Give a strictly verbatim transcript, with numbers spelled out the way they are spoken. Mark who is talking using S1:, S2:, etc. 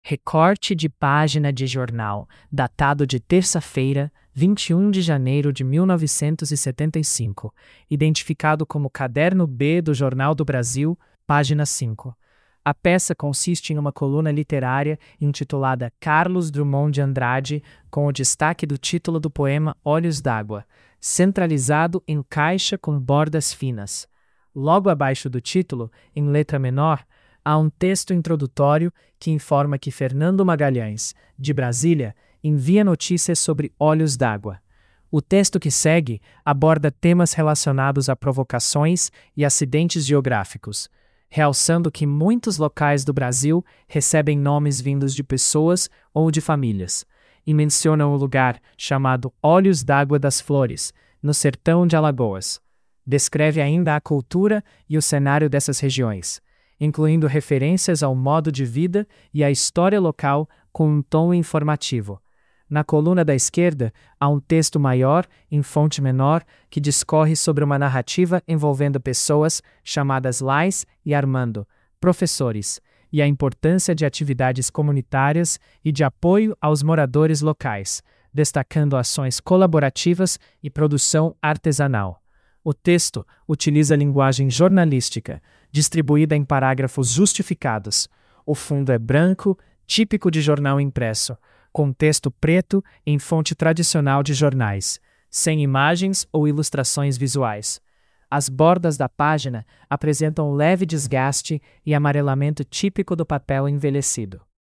S1: Recorte de página de jornal, datado de terça-feira, vinte e um de janeiro de mil novecentos e setenta e cinco, identificado como Caderno B do Jornal do Brasil, página cinco. A peça consiste em uma coluna literária intitulada Carlos Drummond de Andrade, com o destaque do título do poema Olhos d'Água, centralizado em caixa com bordas finas. Logo abaixo do título, em letra menor, há um texto introdutório que informa que Fernando Magalhães, de Brasília, envia notícias sobre olhos d'água. O texto que segue aborda temas relacionados a provocações e acidentes geográficos, realçando que muitos locais do Brasil recebem nomes vindos de pessoas ou de famílias, e menciona o lugar chamado Olhos d'Água das Flores, no sertão de Alagoas. Descreve ainda a cultura e o cenário dessas regiões, incluindo referências ao modo de vida e à história local com um tom informativo. Na coluna da esquerda, há um texto maior, em fonte menor, que discorre sobre uma narrativa envolvendo pessoas chamadas Lais e Armando, professores, e a importância de atividades comunitárias e de apoio aos moradores locais, destacando ações colaborativas e produção artesanal. O texto utiliza linguagem jornalística, distribuída em parágrafos justificados. O fundo é branco, típico de jornal impresso, com texto preto em fonte tradicional de jornais, sem imagens ou ilustrações visuais. As bordas da página apresentam leve desgaste e amarelamento típico do papel envelhecido.